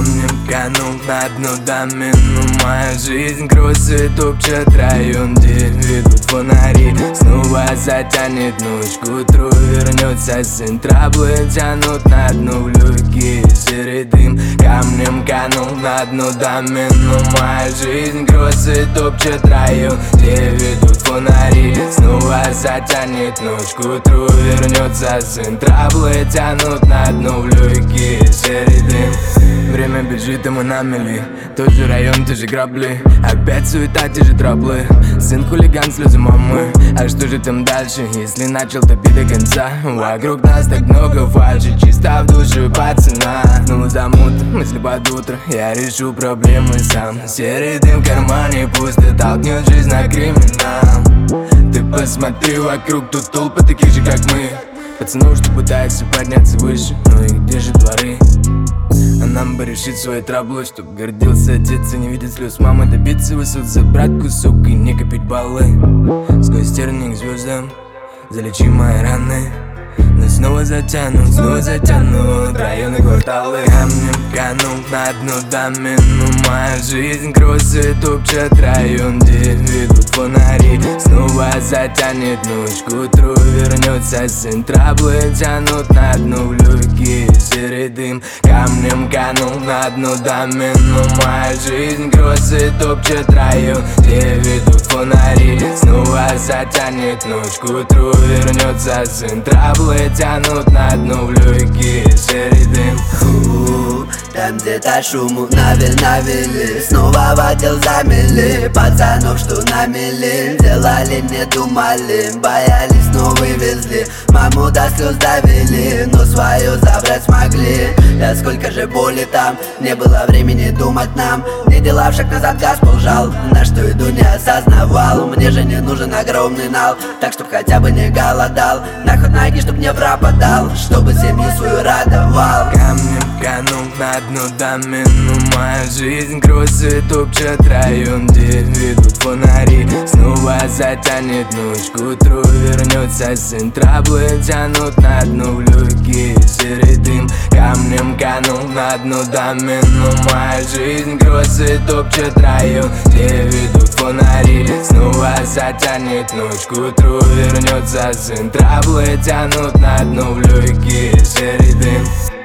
Камнем канул на дно домину. Моя жизнь кроссы топчет район, где ведут фонари. Снова затянет ночь, к утру вернется сын. Траблы тянут на дно в люки, серый дым. Камнем канул на дно домину. Моя жизнь кроссы топчет район, где ведут фонари. Снова затянет ночь, к утру вернется сын. Траблы тянут на дно в люки, серый дым. Время бежит, и мы на мели. Тот же район, те же грабли. Опять суета, те же траблы. Сын хулиган, слезы мамы. А что же там дальше, если начал топить до конца? Вокруг нас так много фальши, чисто в душе пацана. Ну замут, мысли под утро, я решу проблемы сам. Серый дым в кармане пусто, толкнет жизнь на криминал. Ты посмотри вокруг, тут толпы таких же, как мы. Пацанов, что пытаются подняться выше, но их держат дворы. А нам бы решить свои траблы, чтоб гордился отец и не видеть слез мамы. Добиться высот, забрать кусок и не копить баллы. Сквозь тернии к звездам залечи мои раны. Но снова затянут районы, кварталы. Камнем канул на дно домину. Моя жизнь кроссы топчет район, где ведут фонари. Снова затянет ночь, к утру вернется сын. Траблы тянут на дно в люки, серый дым. Камнем канул на дно домину. Моя жизнь кроссы топчет район, где ведут фонари. Снова затянет ночь, к утру вернется сын. Траблы тянут на дно в люки, серый дым. Там где-то шуму навели, снова в отдел замели. Пацанов, что намели, делали, не думали, боялись, но вывезли. Маму до слез довели, но свою забрать смогли. Да сколько же боли там, не было времени думать нам. Не дела в шаг назад, газ полжал, на что иду не осознавал. Мне же не нужен огромный нал, так чтоб хотя бы не голодал. На ход ноги, чтоб не пропадал, чтобы семью свою радовал. Камнем канул на дно домину. Моя жизнь кроссы топчет район, где ведут фонари. Снова затянет ночь, к утру вернется сын. Траблы тянут на дно в люки, серый дым. Камнем канул на дно домину. Моя жизнь кроссы топчет район, где ведут фонари. Снова затянет ночь, к утру вернется сын. Траблы тянут на дно в люки, серый дым.